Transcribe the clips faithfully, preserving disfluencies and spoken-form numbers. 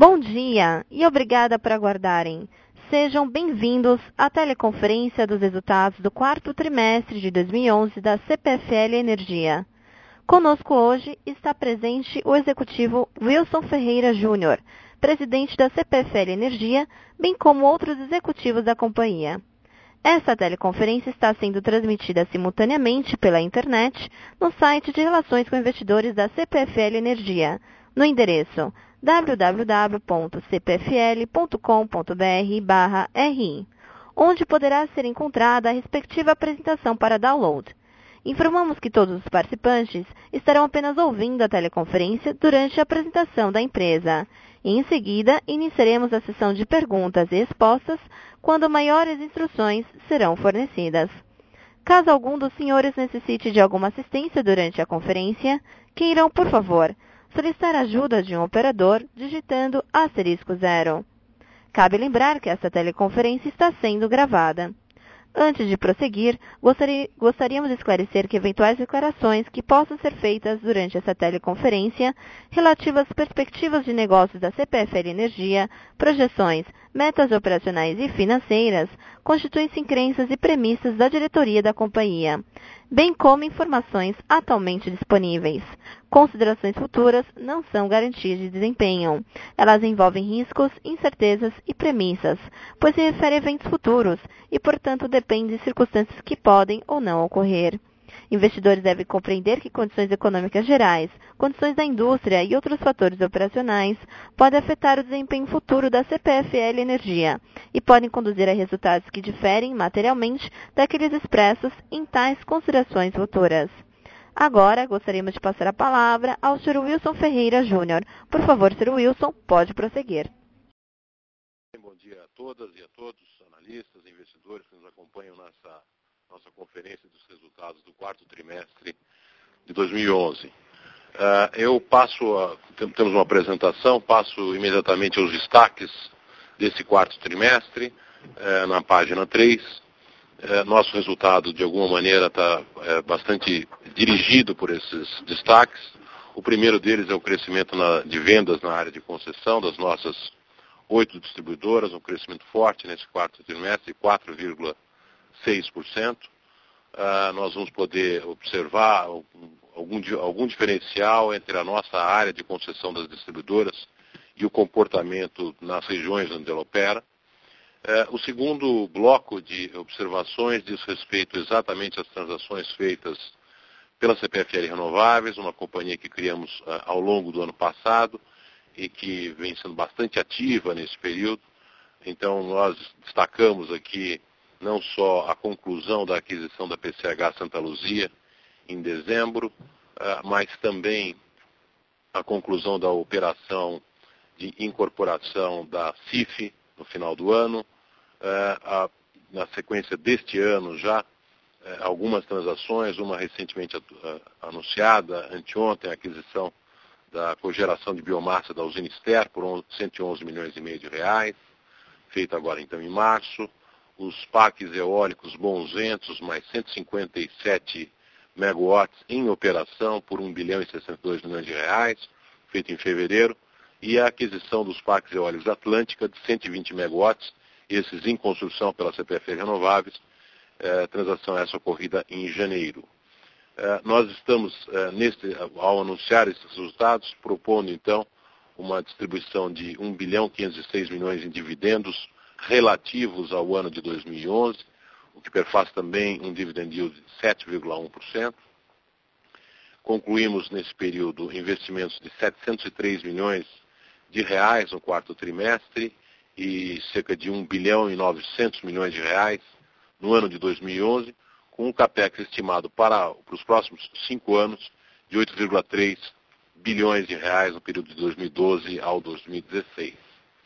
Bom dia e obrigada por aguardarem. Sejam bem-vindos à teleconferência dos resultados do quarto trimestre de dois mil e onze da C P F L Energia. Conosco hoje está presente o executivo Wilson Ferreira Júnior, presidente da C P F L Energia, bem como outros executivos da companhia. Esta teleconferência está sendo transmitida simultaneamente pela internet no site de Relações com Investidores da C P F L Energia, no endereço w w w ponto c p f l ponto com ponto b r barra r i, onde poderá ser encontrada a respectiva apresentação para download. Informamos que todos os participantes estarão apenas ouvindo a teleconferência durante a apresentação da empresa. E em seguida, iniciaremos a sessão de perguntas e respostas, quando maiores instruções serão fornecidas. Caso algum dos senhores necessite de alguma assistência durante a conferência, queiram, por favor, solicitar a ajuda de um operador digitando asterisco zero. Cabe lembrar que esta teleconferência está sendo gravada. Antes de prosseguir, gostaria, gostaríamos de esclarecer que eventuais declarações que possam ser feitas durante essa teleconferência relativas às perspectivas de negócios da C P F L Energia, projeções, metas operacionais e financeiras, constituem-se em crenças e premissas da diretoria da companhia, bem como informações atualmente disponíveis. Considerações futuras não são garantias de desempenho. Elas envolvem riscos, incertezas e premissas, pois se referem a eventos futuros e, portanto, dependem de circunstâncias que podem ou não ocorrer. Investidores devem compreender que condições econômicas gerais, condições da indústria e outros fatores operacionais podem afetar o desempenho futuro da C P F L Energia e podem conduzir a resultados que diferem materialmente daqueles expressos em tais considerações futuras. Agora, gostaríamos de passar a palavra ao senhor Wilson Ferreira Júnior. Por favor, senhor Wilson, pode prosseguir. Bom dia a todas e a todos, analistas e investidores que nos acompanham nessa nossa conferência dos resultados do quarto trimestre de dois mil e onze. Uh, eu passo, a, temos uma apresentação, passo imediatamente aos destaques desse quarto trimestre, uh, na página três. Uh, nosso resultado, de alguma maneira, está uh, bastante dirigido por esses destaques. O primeiro deles é o crescimento na, de vendas na área de concessão das nossas oito distribuidoras, um crescimento forte nesse quarto trimestre de quatro vírgula seis por cento. Uh, nós vamos poder observar algum, algum diferencial entre a nossa área de concessão das distribuidoras e o comportamento nas regiões onde ela opera. Uh, o segundo bloco de observações diz respeito exatamente às transações feitas pela C P F L Renováveis, uma companhia que criamos uh, ao longo do ano passado e que vem sendo bastante ativa nesse período. Então, nós destacamos aqui não só a conclusão da aquisição da P C H Santa Luzia em dezembro, uh, mas também a conclusão da operação de incorporação da C I F no final do ano. Uh, a, na sequência deste ano já, uh, algumas transações, uma recentemente uh, anunciada, anteontem, a aquisição da cogeração de biomassa da usina Ester por cento e onze milhões e meio de reais, feita agora então em março. Os parques eólicos Bons Ventos, mais cento e cinquenta e sete megawatts em operação por um bilhão e sessenta e dois milhões de reais, feito em fevereiro, e a aquisição dos parques eólicos Atlântica de cento e vinte megawatts, esses em construção pela C P F L Renováveis, eh, transação essa ocorrida em janeiro. Eh, nós estamos, eh, neste, ao anunciar esses resultados, propondo então uma distribuição de um bilhão e quinhentos e seis milhões em dividendos relativos ao ano de dois mil e onze, o que perfaz também um dividend yield de sete vírgula um por cento. Concluímos nesse período investimentos de setecentos e três milhões de reais no quarto trimestre e cerca de um bilhão e novecentos milhões de reais no ano de dois mil e onze, com um capex estimado para, para os próximos cinco anos de oito vírgula três bilhões de reais no período de dois mil e doze ao dois mil e dezesseis.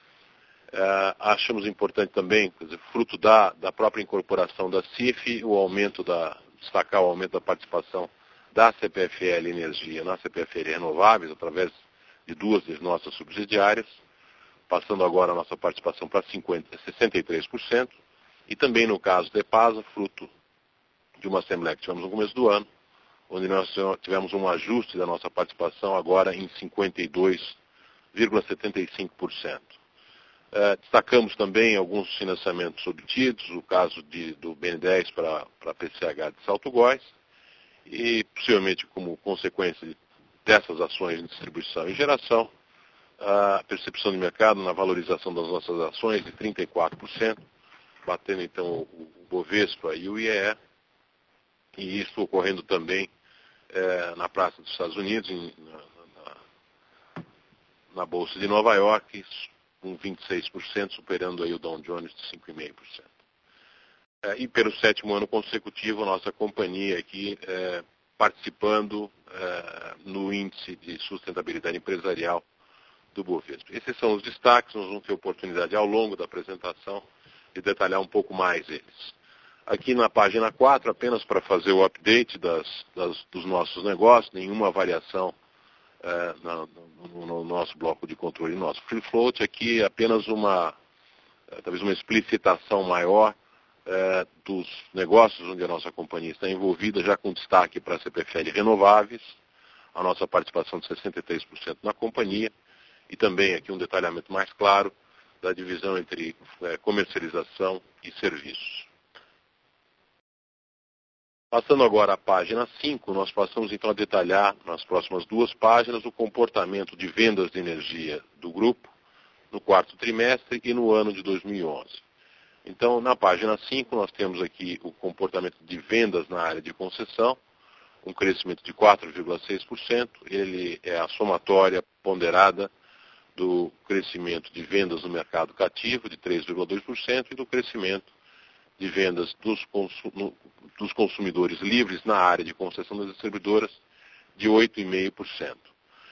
Uh, achamos importante também, quer dizer, fruto da, da própria incorporação da C I F, o aumento da, destacar o aumento da participação da C P F L Energia na C P F L Renováveis, através de duas das nossas subsidiárias, passando agora a nossa participação para sessenta e três por cento, e também no caso da EPASA, fruto de uma assembleia que tivemos no começo do ano, onde nós tivemos um ajuste da nossa participação agora em cinquenta e dois vírgula setenta e cinco por cento. Uh, destacamos também alguns financiamentos obtidos, o caso de, do B N dez para a P C H de Salto Góis, e possivelmente como consequência de, dessas ações de distribuição e geração, a percepção de mercado na valorização das nossas ações de trinta e quatro por cento, batendo então o, o Bovespa e o I E E, e isso ocorrendo também eh, na Praça dos Estados Unidos, em, na, na, na Bolsa de Nova York, com vinte e seis por cento, superando aí o Dow Jones de cinco vírgula cinco por cento. É, e pelo sétimo ano consecutivo, a nossa companhia aqui é, participando é, no índice de sustentabilidade empresarial do Bovespa. Esses são os destaques, nós vamos ter oportunidade ao longo da apresentação de detalhar um pouco mais eles. Aqui na página quatro, apenas para fazer o update das, das, dos nossos negócios, nenhuma variação É, no, no, no nosso bloco de controle, no nosso free float, aqui apenas uma, é, talvez uma explicitação maior é, dos negócios onde a nossa companhia está envolvida, já com destaque para a C P F L Renováveis, a nossa participação de sessenta e três por cento na companhia, e também aqui um detalhamento mais claro da divisão entre é, comercialização e serviços. Passando agora à página cinco, nós passamos então a detalhar nas próximas duas páginas o comportamento de vendas de energia do grupo no quarto trimestre e no ano de dois mil e onze. Então, na página cinco, nós temos aqui o comportamento de vendas na área de concessão, um crescimento de quatro vírgula seis por cento. Ele é a somatória ponderada do crescimento de vendas no mercado cativo, de três vírgula dois por cento, e do crescimento de vendas dos, consum dos consumidores livres na área de concessão das distribuidoras, de oito vírgula cinco por cento.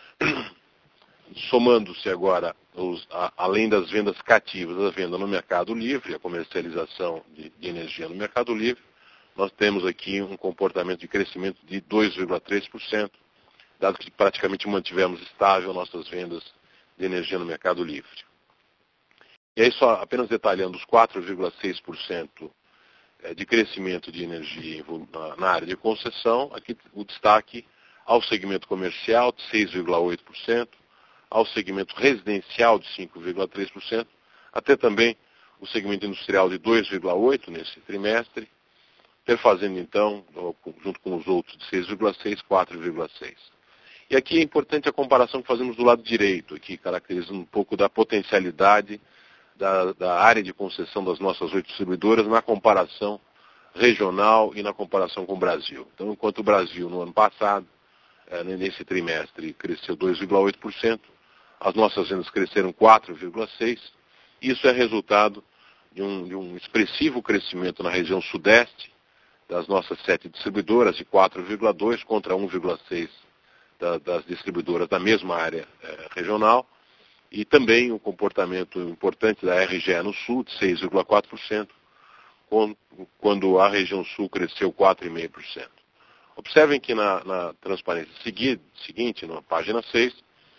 Somando-se agora, os, a, além das vendas cativas, a venda no mercado livre, a comercialização de, de energia no mercado livre, nós temos aqui um comportamento de crescimento de dois vírgula três por cento, dado que praticamente mantivemos estável nossas vendas de energia no mercado livre. E aí, só apenas detalhando os quatro vírgula seis por cento de crescimento de energia na área de concessão, aqui o destaque ao segmento comercial de seis vírgula oito por cento, ao segmento residencial de cinco vírgula três por cento, até também o segmento industrial de dois vírgula oito por cento nesse trimestre, perfazendo então, junto com os outros de seis vírgula seis por cento, quatro vírgula seis por cento. E aqui é importante a comparação que fazemos do lado direito, aqui caracterizando um pouco da potencialidade Da, da área de concessão das nossas oito distribuidoras na comparação regional e na comparação com o Brasil. Então, enquanto o Brasil, no ano passado, é, nesse trimestre, cresceu dois vírgula oito por cento, as nossas vendas cresceram quatro vírgula seis por cento. Isso é resultado de um, de um expressivo crescimento na região sudeste das nossas sete distribuidoras, de quatro vírgula dois por cento contra um vírgula seis por cento da, das distribuidoras da mesma área é, regional. E também um comportamento importante da R G E no Sul, de seis vírgula quatro por cento, quando a região Sul cresceu quatro vírgula cinco por cento. Observem que na, na transparência seguinte, seguinte, na página seis,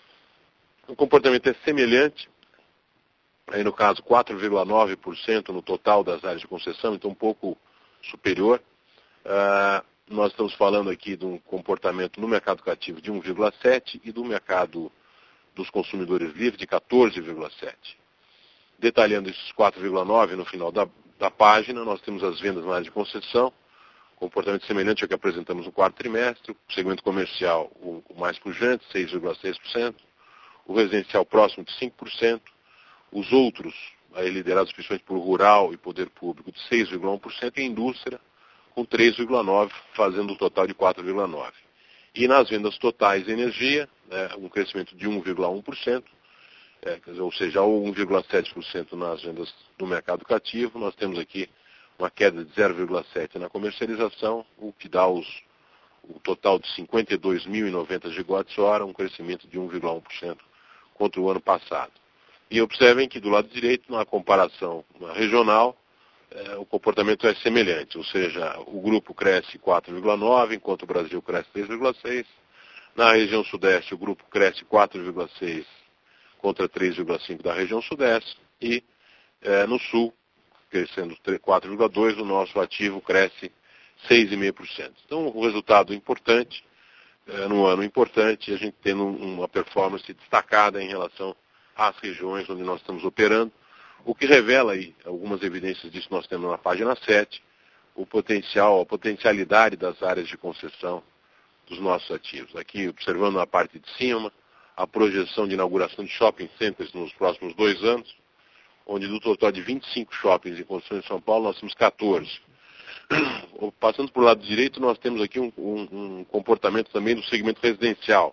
o comportamento é semelhante, aí no caso quatro vírgula nove por cento no total das áreas de concessão, então um pouco superior. Uh, nós estamos falando aqui de um comportamento no mercado cativo de um vírgula sete por cento e do mercado dos consumidores livres de quatorze vírgula sete por cento. Detalhando esses quatro vírgula nove por cento no final da, da página, nós temos as vendas na área de concessão, comportamento semelhante ao que apresentamos no quarto trimestre, o segmento comercial o, o mais pujante, seis vírgula seis por cento, o residencial próximo de cinco por cento, os outros, aí liderados principalmente por rural e poder público, de seis vírgula um por cento, e a indústria com três vírgula nove por cento, fazendo um total de quatro vírgula nove por cento. E nas vendas totais de energia, né, um crescimento de um vírgula um por cento, é, quer dizer, ou seja, ou um vírgula sete por cento nas vendas do mercado cativo. Nós temos aqui uma queda de zero vírgula sete por cento na comercialização, o que dá os, o total de cinquenta e dois mil e noventa gigawatts-hora, um crescimento de um vírgula um por cento contra o ano passado. E observem que do lado direito, na comparação regional, é, o comportamento é semelhante, ou seja, o grupo cresce quatro vírgula nove por cento, enquanto o Brasil cresce três vírgula seis por cento. Na região sudeste, o grupo cresce quatro vírgula seis por cento contra três vírgula cinco por cento da região sudeste. E é, no sul, crescendo quatro vírgula dois por cento, o nosso ativo cresce seis vírgula cinco por cento. Então, um resultado importante, é, num ano importante, a gente tendo uma performance destacada em relação às regiões onde nós estamos operando, o que revela aí, algumas evidências disso nós temos na página sete, o potencial, a potencialidade das áreas de concessão dos nossos ativos. Aqui, observando na parte de cima, a projeção de inauguração de shopping centers nos próximos dois anos, onde do total de vinte e cinco shoppings em construção em São Paulo, nós temos quatorze. Passando para o lado direito, nós temos aqui um, um, um comportamento também do segmento residencial.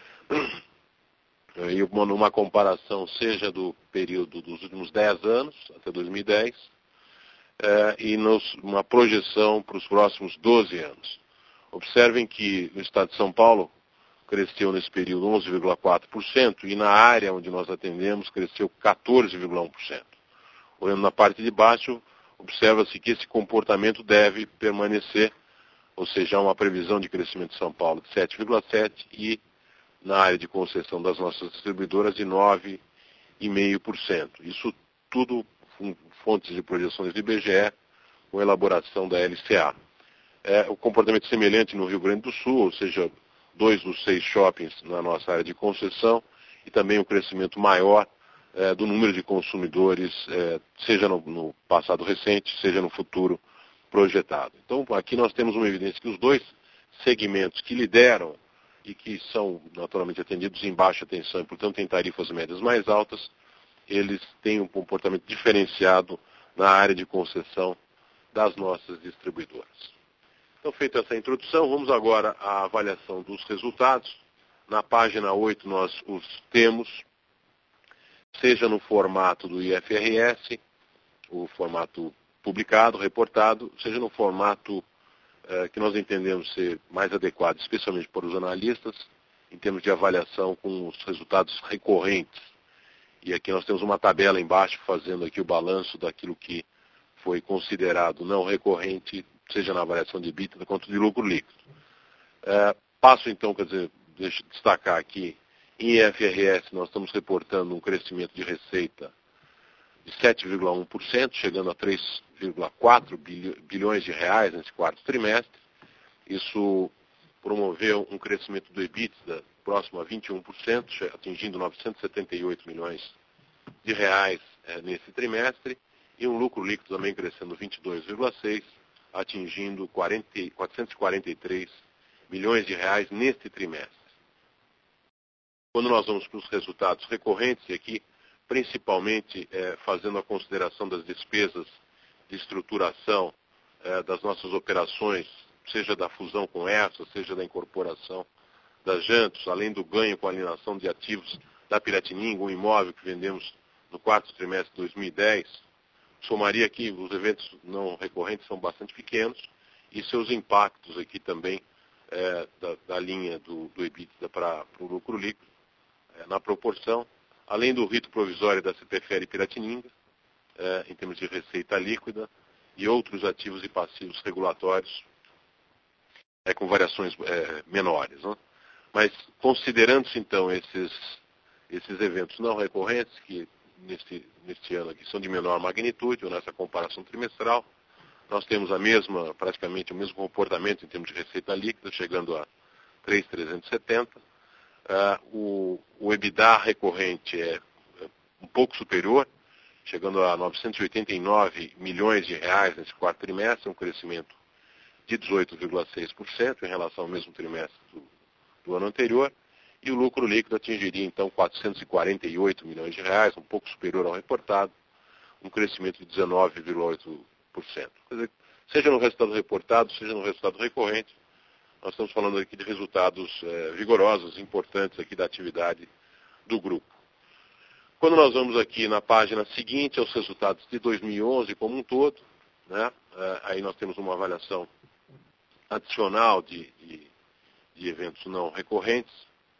E uma, uma comparação seja do período dos últimos dez anos, até dois mil e dez, eh, e nos, uma projeção para os próximos doze anos. Observem que no estado de São Paulo cresceu nesse período onze vírgula quatro por cento e na área onde nós atendemos cresceu quatorze vírgula um por cento. Olhando na parte de baixo, observa-se que esse comportamento deve permanecer, ou seja, há uma previsão de crescimento de São Paulo de sete vírgula sete por cento e na área de concessão das nossas distribuidoras de nove vírgula cinco por cento. Isso tudo com fontes de projeções do I B G E, com elaboração da L C A. É, o comportamento semelhante no Rio Grande do Sul, ou seja, dois dos seis shoppings na nossa área de concessão e também um crescimento maior é, do número de consumidores, é, seja no, no passado recente, seja no futuro projetado. Então, aqui nós temos uma evidência que os dois segmentos que lideram e que são naturalmente atendidos em baixa tensão e, portanto, têm tarifas médias mais altas, eles têm um comportamento diferenciado na área de concessão das nossas distribuidoras. Então, feita essa introdução, vamos agora à avaliação dos resultados. Na página oito nós os temos, seja no formato do I F R S, o formato publicado, reportado, seja no formato eh, que nós entendemos ser mais adequado, especialmente para os analistas, em termos de avaliação com os resultados recorrentes. E aqui nós temos uma tabela embaixo fazendo aqui o balanço daquilo que foi considerado não recorrente, seja na avaliação de EBITDA quanto de lucro líquido. É, passo então, quer dizer, deixa eu destacar aqui, em I F R S nós estamos reportando um crescimento de receita de sete vírgula um por cento, chegando a três vírgula quatro bilhões de reais nesse quarto trimestre. Isso promoveu um crescimento do EBITDA próximo a vinte e um por cento, atingindo novecentos e setenta e oito milhões de reais é, nesse trimestre, e um lucro líquido também crescendo vinte e dois vírgula seis por cento, atingindo quatrocentos e quarenta e três milhões de reais neste trimestre. Quando nós vamos para os resultados recorrentes, e aqui principalmente é, fazendo a consideração das despesas de estruturação é, das nossas operações, seja da fusão com essa, seja da incorporação das Jantos, além do ganho com a alienação de ativos da Piratininga, um imóvel que vendemos no quarto trimestre de dois mil e dez, somaria aqui, os eventos não recorrentes são bastante pequenos, e seus impactos aqui também é, da, da linha do, do EBITDA para o lucro líquido, é, na proporção, além do rito provisório da C P F L Piratininga, é, em termos de receita líquida, e outros ativos e passivos regulatórios é, com variações é, menores. Né? Mas considerando-se então esses, esses eventos não recorrentes, que neste, neste ano aqui são de menor magnitude, ou nessa comparação trimestral, nós temos a mesma, praticamente o mesmo comportamento em termos de receita líquida, chegando a três mil trezentos e setenta. Uh, o, o EBITDA recorrente é, é um pouco superior, chegando a novecentos e oitenta e nove milhões de reais nesse quarto trimestre, um crescimento de dezoito vírgula seis por cento em relação ao mesmo trimestre do, do ano anterior, e o lucro líquido atingiria então quatrocentos e quarenta e oito milhões de reais, um pouco superior ao reportado, um crescimento de dezenove vírgula oito por cento. Quer dizer, seja no resultado reportado, seja no resultado recorrente, nós estamos falando aqui de resultados eh, vigorosos, importantes aqui da atividade do grupo. Quando nós vamos aqui na página seguinte, aos resultados de dois mil e onze como um todo, né, eh, aí nós temos uma avaliação adicional de, de, de eventos não recorrentes.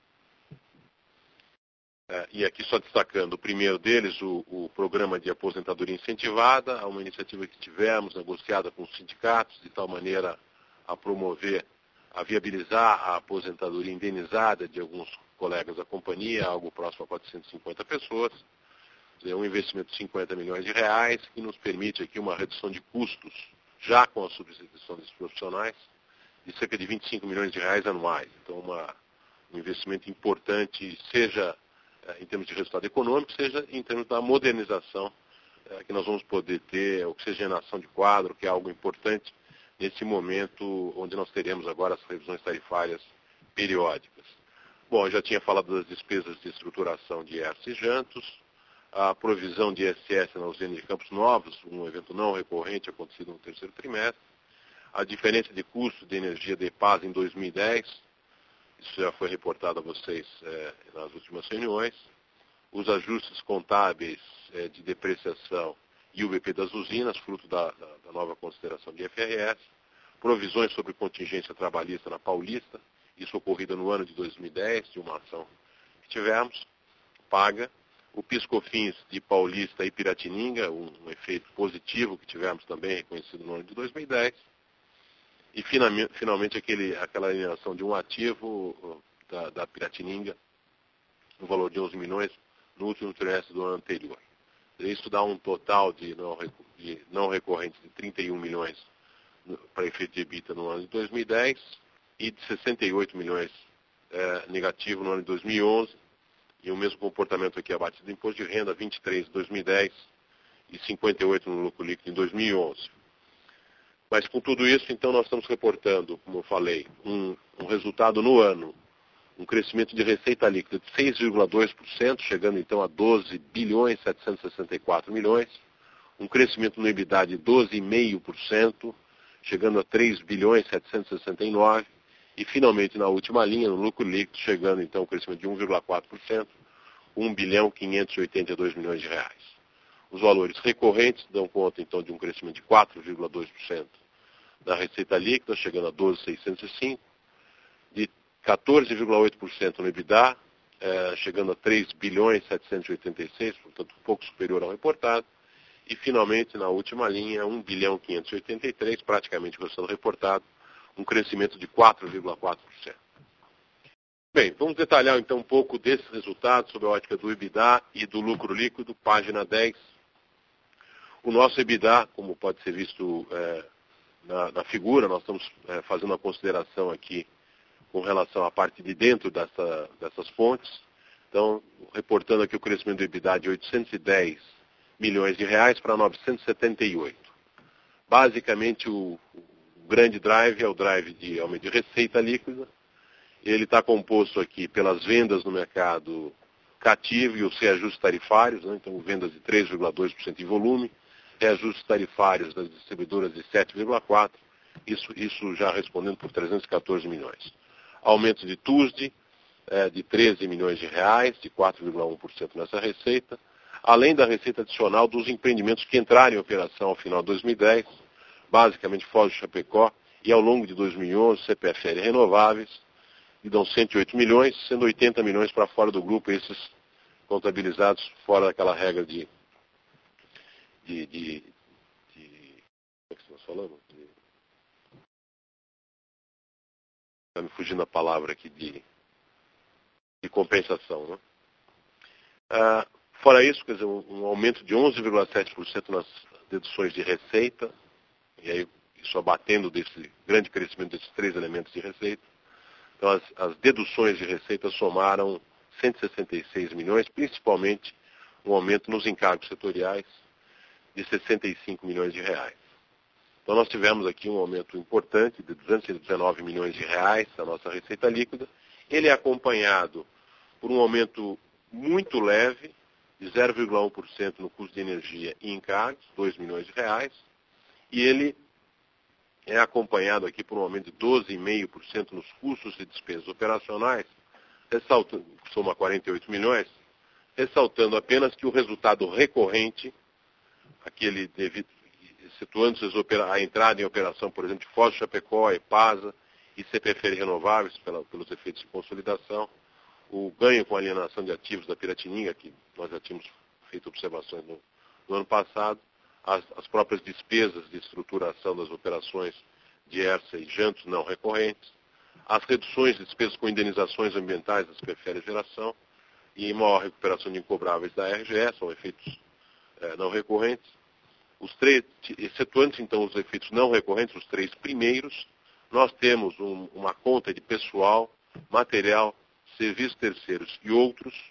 Eh, e aqui só destacando o primeiro deles, o, o programa de aposentadoria incentivada, uma iniciativa que tivemos negociada com os sindicatos, de tal maneira a promover, a viabilizar a aposentadoria indenizada de alguns colegas da companhia, algo próximo a quatrocentas e cinquenta pessoas. É um investimento de cinquenta milhões de reais, que nos permite aqui uma redução de custos, já com a substituição desses profissionais, de cerca de vinte e cinco milhões de reais anuais. Então, uma, um investimento importante, seja em termos de resultado econômico, seja em termos da modernização que nós vamos poder ter, oxigenação de quadro, que é algo importante nesse momento onde nós teremos agora as revisões tarifárias periódicas. Bom, eu já tinha falado das despesas de estruturação de ERSA e Jantos, a provisão de I S S na usina de Campos Novos, um evento não recorrente acontecido no terceiro trimestre, a diferença de custo de energia de EPAS em dois mil e dez, isso já foi reportado a vocês é, nas últimas reuniões, os ajustes contábeis é, de depreciação e o B P das usinas, fruto da, da, da nova consideração de I F R S, provisões sobre contingência trabalhista na Paulista, isso ocorrido no ano de dois mil e dez, de uma ação que tivemos, paga, o PIS/COFINS de Paulista e Piratininga, um, um efeito positivo que tivemos também reconhecido no ano de dois mil e dez, e finalmente, finalmente aquele, aquela alienação de um ativo da, da Piratininga, no valor de onze milhões, no último trimestre do ano anterior. Isso dá um total de não, de não recorrentes de trinta e um milhões para efeito de EBITDA no ano de dois mil e dez e de sessenta e oito milhões é, negativo no ano de dois mil e onze, e o mesmo comportamento aqui abaixo do imposto de renda, vinte e três em dois mil e dez e cinquenta e oito no lucro líquido em dois mil e onze. Mas com tudo isso, então, nós estamos reportando, como eu falei, um, um resultado no ano, um crescimento de receita líquida de seis vírgula dois por cento, chegando então a doze bilhões setecentos e sessenta e quatro milhões, um crescimento no EBITDA de doze vírgula cinco por cento, chegando a três bilhões setecentos e sessenta e nove, e finalmente na última linha, no lucro líquido, chegando então a um crescimento de um vírgula quatro por cento, um bilhão quinhentos e oitenta e dois milhões de reais. Os valores recorrentes dão conta então de um crescimento de quatro vírgula dois por cento da receita líquida, chegando a doze mil seiscentos e cinco, de quatorze vírgula oito por cento no EBITDA, eh, chegando a três bilhões setecentos e oitenta e seis, portanto um pouco superior ao reportado, e finalmente na última linha, um bilhão quinhentos e oitenta e três, praticamente o resultado reportado, um crescimento de quatro vírgula quatro por cento. Bem, vamos detalhar então um pouco desses resultados sobre a ótica do EBITDA e do lucro líquido, página dez. O nosso EBITDA, como pode ser visto eh, na, na figura, nós estamos eh, fazendo uma consideração aqui com relação à parte de dentro dessa, dessas fontes. Então, reportando aqui o crescimento do EBITDA de oitocentos e dez milhões de reais para novecentos e setenta e oito. Basicamente, o, o grande drive é o drive de aumento de receita líquida. Ele está composto aqui pelas vendas no mercado cativo e os reajustes tarifários, né? Então vendas de três vírgula dois por cento em volume, reajustes tarifários das distribuidoras de sete vírgula quatro por cento, isso, isso já respondendo por trezentos e quatorze milhões. Aumento de T U S D é, de treze milhões de reais, de quatro vírgula um por cento nessa receita, além da receita adicional dos empreendimentos que entraram em operação ao final de dois mil e dez, basicamente Foz do Chapecó, e ao longo de dois mil e onze, C P F L Renováveis, e dão cento e oito milhões, sendo oitenta milhões para fora do grupo, esses contabilizados fora daquela regra de... de, de, de como é que nós falamos? Está me fugindo a palavra aqui, de, de compensação. Né? Ah, fora isso, quer dizer, um, um aumento de onze vírgula sete por cento nas deduções de receita, e aí isso abatendo desse grande crescimento desses três elementos de receita. Então, as, as deduções de receita somaram cento e sessenta e seis milhões, principalmente um aumento nos encargos setoriais de sessenta e cinco milhões de reais. Então, nós tivemos aqui um aumento importante de duzentos e dezenove milhões de reais da nossa receita líquida. Ele é acompanhado por um aumento muito leve, de zero vírgula um por cento no custo de energia e encargos, dois milhões de reais, e ele é acompanhado aqui por um aumento de doze vírgula cinco por cento nos custos e despesas operacionais, ressaltando, soma quarenta e oito milhões, ressaltando apenas que o resultado recorrente, aquele devido, excetuando a entrada em operação, por exemplo, de Foz do Chapecó, EPASA e C P F L Renováveis, pela, pelos efeitos de consolidação, o ganho com a alienação de ativos da Piratininga, que nós já tínhamos feito observações no, no ano passado, As, as próprias despesas de estruturação das operações de ERSA e Jantos não recorrentes, as reduções de despesas com indenizações ambientais das C P F L Geração e maior recuperação de incobráveis da R G E, são efeitos eh, não recorrentes. Os três, excetuando então os efeitos não recorrentes, os três primeiros, nós temos um, uma conta de pessoal, material, serviços terceiros e outros,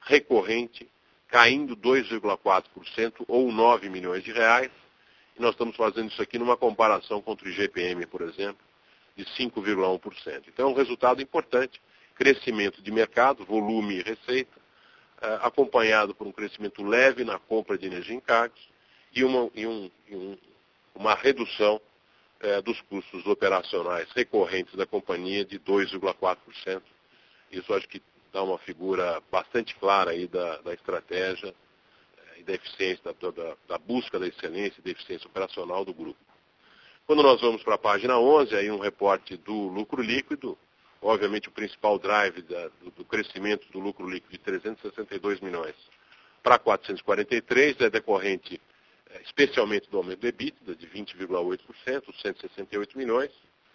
recorrente, caindo dois vírgula quatro por cento ou nove milhões de reais. E nós estamos fazendo isso aqui numa comparação contra o I G P M, por exemplo, de cinco vírgula um por cento. Então, é um resultado importante, crescimento de mercado, volume e receita, eh, acompanhado por um crescimento leve na compra de energia em cargos e uma, e um, e um, uma redução eh, dos custos operacionais recorrentes da companhia de dois vírgula quatro por cento. Isso acho que dá uma figura bastante clara aí da, da estratégia eh, e da eficiência, da, da, da busca da excelência e da eficiência operacional do grupo. Quando nós vamos para a página onze, aí um reporte do lucro líquido, obviamente o principal drive da, do, do crescimento do lucro líquido de trezentos e sessenta e dois milhões para quatrocentos e quarenta e três, é decorrente é, especialmente do aumento do EBITDA de vinte vírgula oito por cento, cento e sessenta e oito milhões.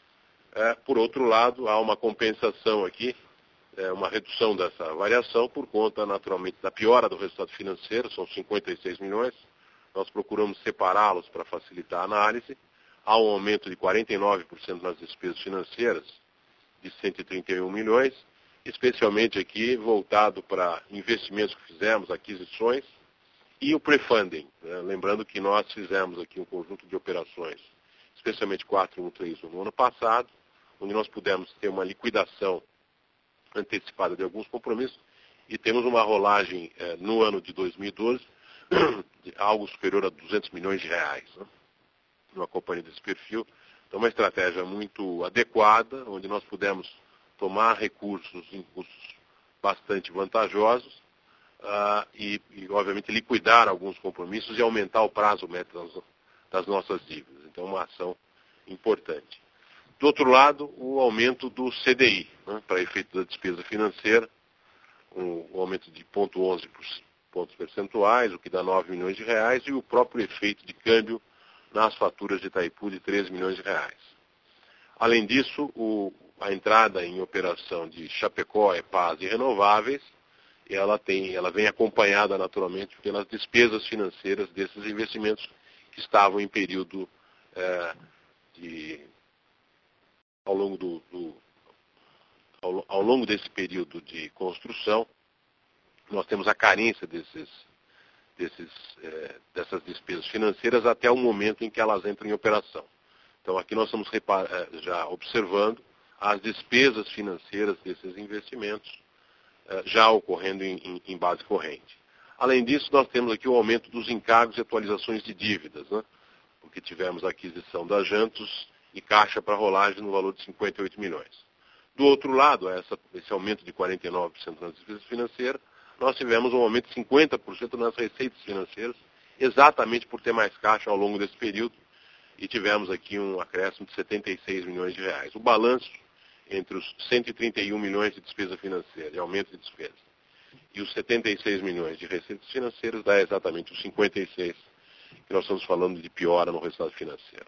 É, por outro lado, há uma compensação aqui, é, uma redução dessa variação por conta, naturalmente, da piora do resultado financeiro, são cinquenta e seis milhões. Nós procuramos separá-los para facilitar a análise. Há um aumento de quarenta e nove por cento nas despesas financeiras, de cento e trinta e um milhões, especialmente aqui voltado para investimentos que fizemos, aquisições, e o prefunding. Né? Lembrando que nós fizemos aqui um conjunto de operações, especialmente quatro um três um no ano passado, onde nós pudemos ter uma liquidação antecipada de alguns compromissos, e temos uma rolagem eh, no ano de dois mil e doze de algo superior a duzentos milhões de reais. Né? Numa companhia desse perfil. Então, uma estratégia muito adequada, onde nós pudemos tomar recursos em custos bastante vantajosos uh, e, e, obviamente, liquidar alguns compromissos e aumentar o prazo médio das, das nossas dívidas. Então, uma ação importante. Do outro lado, o aumento do C D I, né, para efeito da despesa financeira, um, um aumento de zero vírgula onze pontos percentuais, o que dá nove milhões de reais, e o próprio efeito de câmbio nas faturas de Itaipu de treze milhões de reais. Além disso, o, a entrada em operação de Chapecó, EPAS e renováveis, ela, tem, ela vem acompanhada naturalmente pelas despesas financeiras desses investimentos que estavam em período é, de, ao longo do, do ao, ao longo desse período de construção, nós temos a carência desses Desses, eh, dessas despesas financeiras até o momento em que elas entram em operação. Então, aqui nós estamos já observando as despesas financeiras desses investimentos eh, já ocorrendo em, em, em base corrente. Além disso, nós temos aqui o aumento dos encargos e atualizações de dívidas, né? Porque tivemos a aquisição da Jantos e caixa para rolagem no valor de cinquenta e oito milhões. Do outro lado, essa, esse aumento de quarenta e nove por cento nas despesas financeiras, nós tivemos um aumento de cinquenta por cento nas receitas financeiras, exatamente por ter mais caixa ao longo desse período, e tivemos aqui um acréscimo de setenta e seis milhões de reais. O balanço entre os cento e trinta e um milhões de despesa financeira, de aumento de despesa, e os setenta e seis milhões de receitas financeiras dá exatamente os cinquenta e seis que nós estamos falando de piora no resultado financeiro.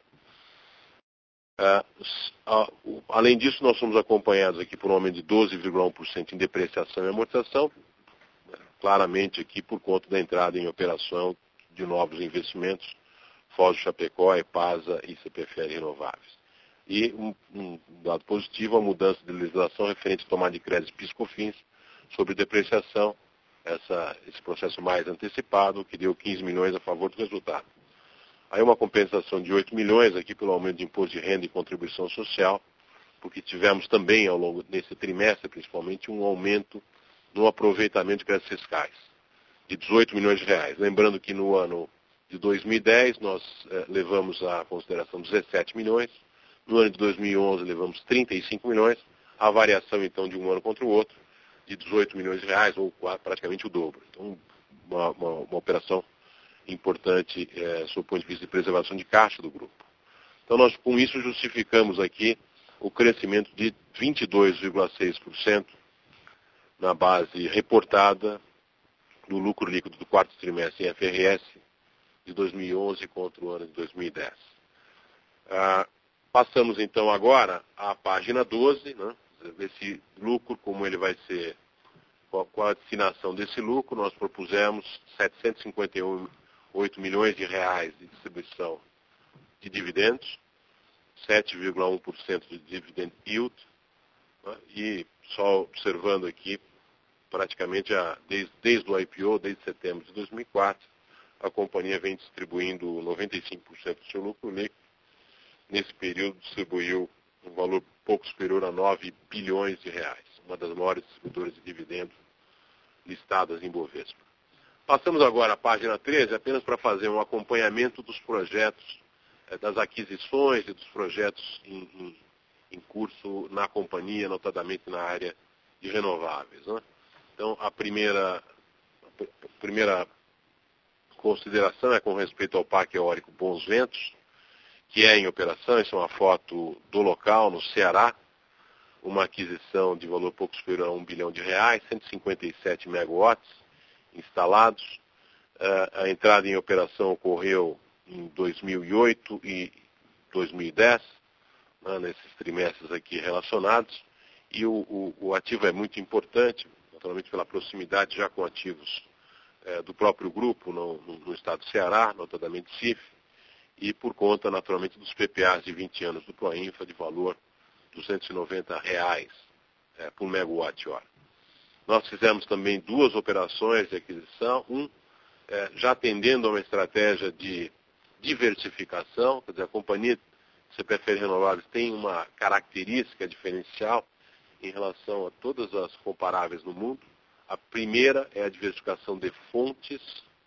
Uh, uh, além disso, nós somos acompanhados aqui por um aumento de doze vírgula um por cento em depreciação e amortização, claramente aqui por conta da entrada em operação de novos investimentos, Foz do Chapecó, EPASA e C P F L Renováveis. E um, um dado positivo, a mudança de legislação referente à tomada de crédito PIS/COFINS sobre depreciação, essa, esse processo mais antecipado, que deu quinze milhões a favor do resultado. Aí uma compensação de oito milhões aqui pelo aumento de imposto de renda e contribuição social, porque tivemos também ao longo desse trimestre, principalmente, um aumento no aproveitamento de créditos fiscais, de dezoito milhões de reais. Lembrando que no ano de dois mil e dez nós eh, levamos à consideração dezessete milhões, no ano de dois mil e onze levamos trinta e cinco milhões, a variação então de um ano contra o outro, de dezoito milhões de reais, ou praticamente o dobro. Então, uma, uma, uma operação importante eh, sob o ponto de vista de preservação de caixa do grupo. Então, nós com isso justificamos aqui o crescimento de vinte e dois vírgula seis por cento na base reportada do lucro líquido do quarto trimestre em F R S de dois mil e onze contra o ano de dois mil e dez. Ah, passamos então agora à página doze, né? Esse lucro, como ele vai ser, qual, qual a destinação desse lucro, nós propusemos setecentos e cinquenta e oito milhões de reais de distribuição de dividendos, sete vírgula um por cento de dividend yield, né? E só observando aqui praticamente a, desde, desde o I P O, desde setembro de dois mil e quatro, a companhia vem distribuindo noventa e cinco por cento do seu lucro líquido. Nesse período distribuiu um valor pouco superior a nove bilhões de reais, uma das maiores distribuidoras de dividendos listadas em Bovespa. Passamos agora à página treze, apenas para fazer um acompanhamento dos projetos, eh, das aquisições e dos projetos em, em, em curso na companhia, notadamente na área de renováveis, né? Então, a primeira, a primeira consideração é com respeito ao Parque Eólico Bons Ventos, que é em operação. Isso é uma foto do local, no Ceará, uma aquisição de valor pouco superior a um bilhão de reais, cento e cinquenta e sete megawatts instalados. Uh, a entrada em operação ocorreu em dois mil e oito e dois mil e dez, né, nesses trimestres aqui relacionados, e o, o, o ativo é muito importante, naturalmente pela proximidade já com ativos uh, do próprio grupo no, no, no estado do Ceará, notadamente C I F, e por conta, naturalmente, dos P P As de vinte anos do Proinfa, de valor duzentos e noventa reais é, por megawatt-hora. Nós fizemos também duas operações de aquisição, um é, já atendendo a uma estratégia de diversificação, quer dizer, a companhia C P F L Renováveis tem uma característica diferencial em relação a todas as comparáveis no mundo. A primeira é a diversificação de fontes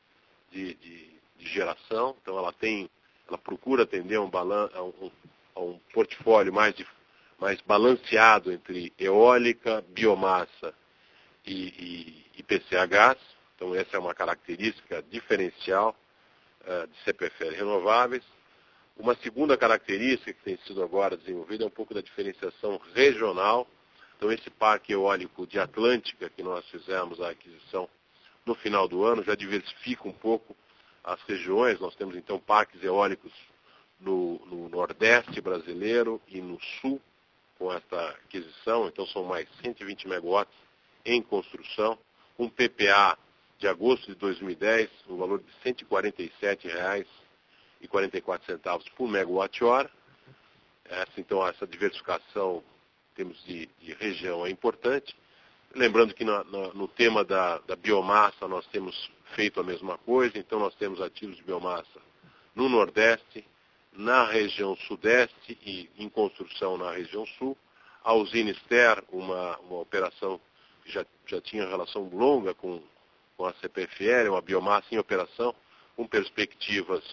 de, de, de geração, então ela tem, ela procura atender a um, balan, a um, a um portfólio mais de mais balanceado entre eólica, biomassa e, e, e P C Hs. Então, essa é uma característica diferencial uh, de C P F L Renováveis. Uma segunda característica que tem sido agora desenvolvida é um pouco da diferenciação regional. Então, esse parque eólico de Atlântica, que nós fizemos a aquisição no final do ano, já diversifica um pouco as regiões. Nós temos, então, parques eólicos no, no Nordeste brasileiro e no Sul, com esta aquisição. Então são mais cento e vinte megawatts em construção, um P P A de agosto de dois mil e dez, no valor de cento e quarenta e sete reais e quarenta e quatro centavos por megawatt-hora. Essa, então, essa diversificação em termos de, de região é importante. Lembrando que no, no, no tema da, da biomassa nós temos feito a mesma coisa, então nós temos ativos de biomassa no Nordeste, na região Sudeste e em construção na região Sul. A usina Ster, uma, uma operação que já, já tinha relação longa com, com a C P F L, uma biomassa em operação, com perspectivas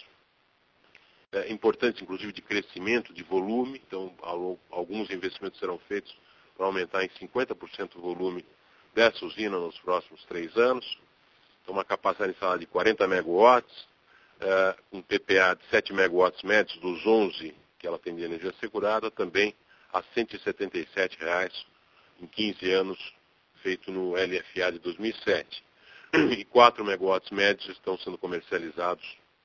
é, importantes, inclusive de crescimento, de volume. Então, alguns investimentos serão feitos para aumentar em cinquenta por cento o volume dessa usina nos próximos três anos. Então, uma capacidade instalada de quarenta megawatts, Uh, um P P A de sete megawatts médios dos onze que ela tem de energia assegurada, também a cento e setenta e sete reais em quinze anos, feito no L F A de dois mil e sete. E quatro megawatts médios estão sendo comercializados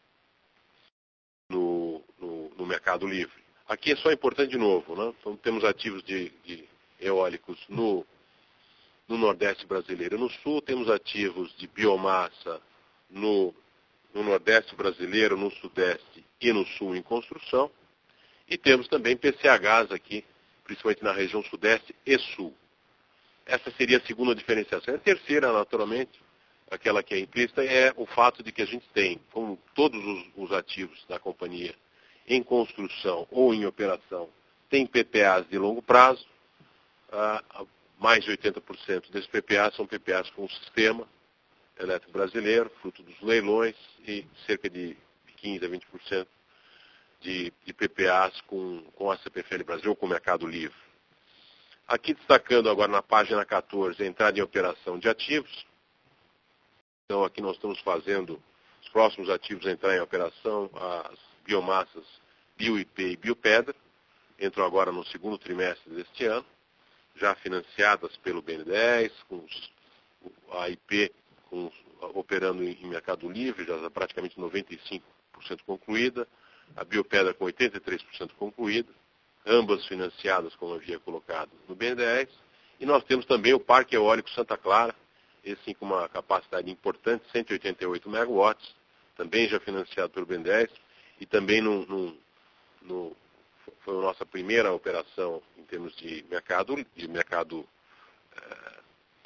no, no, no Mercado Livre. Aqui é só importante de novo, né? Então, temos ativos de, de eólicos no, no Nordeste brasileiro e no Sul, temos ativos de biomassa no no Nordeste brasileiro, no Sudeste e no Sul em construção. E temos também P C Hs aqui, principalmente na região Sudeste e Sul. Essa seria a segunda diferenciação. A terceira, naturalmente, aquela que é implícita, é o fato de que a gente tem, como todos os, os ativos da companhia em construção ou em operação, tem P P As de longo prazo. Ah, mais de oitenta por cento desses P P As são P P As com o sistema elétrico brasileiro, fruto dos leilões, e cerca de quinze a vinte por cento de, de P P As com, com a C P F L Brasil ou com o Mercado Livre. Aqui destacando agora na página quatorze a entrada em operação de ativos. Então aqui nós estamos fazendo os próximos ativos a entrar em operação, as biomassas BioIP e BioPedra, entram agora no segundo trimestre deste ano, já financiadas pelo B N dez, com os, a I P com, operando em, em Mercado Livre, já está praticamente noventa e cinco por cento concluída, a Biopedra com oitenta e três por cento concluída, ambas financiadas, como havia colocado, no B N dez, e nós temos também o Parque Eólico Santa Clara, esse sim com uma capacidade importante, cento e oitenta e oito megawatts, também já financiado pelo B N dez, e também no, no, no, foi a nossa primeira operação em termos de mercado, de mercado eh,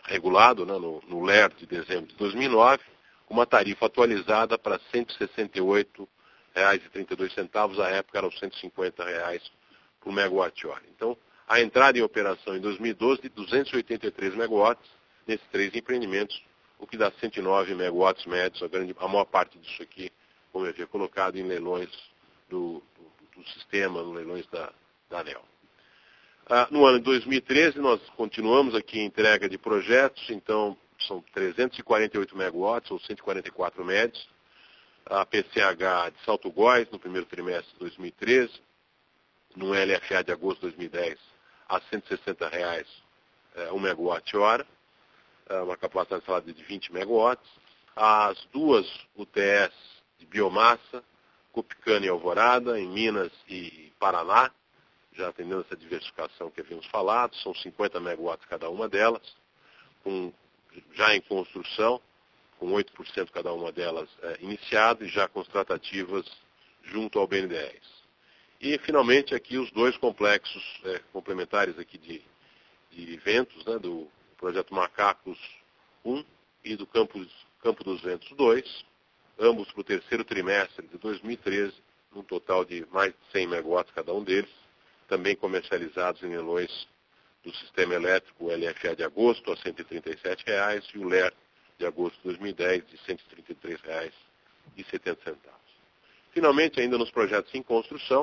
regulado, né, no, no L E R de dezembro de dois mil e nove, uma tarifa atualizada para cento e sessenta e oito reais e trinta e dois centavos, à época eram cento e cinquenta reais por megawatt-hora. Então, a entrada em operação em dois mil e doze de duzentos e oitenta e três megawatts nesses três empreendimentos, o que dá cento e nove megawatts médios, a, grande, a maior parte disso aqui, como eu havia colocado, em leilões do, do, do sistema, no leilões da, da ANEEL. Ah, no ano de dois mil e treze, nós continuamos aqui a entrega de projetos, então são trezentos e quarenta e oito megawatts, ou cento e quarenta e quatro médios, a P C H de Salto Góis, no primeiro trimestre de dois mil e treze, no L F A de agosto de dois mil e dez, a cento e sessenta reais é, um megawatt-hora, é, uma capacidade instalada de vinte megawatts. As duas U T S de biomassa, Copicana e Alvorada, em Minas e Paraná, já atendendo essa diversificação que havíamos falado, são cinquenta megawatts cada uma delas, com, já em construção, com oito por cento cada uma delas é, iniciado e já com as tratativas junto ao B N D E S. E, finalmente, aqui os dois complexos é, complementares aqui de, de ventos, né, do projeto Macacos um e do Campo, Campo dos Ventos dois, ambos para o terceiro trimestre de dois mil e treze, num total de mais de cem megawatts cada um deles, também comercializados em leilões do sistema elétrico, o L F A de agosto, a cento e trinta e sete reais, e o L E R de agosto de dois mil e dez, de cento e trinta e três reais e setenta centavos. Finalmente, ainda nos projetos em construção,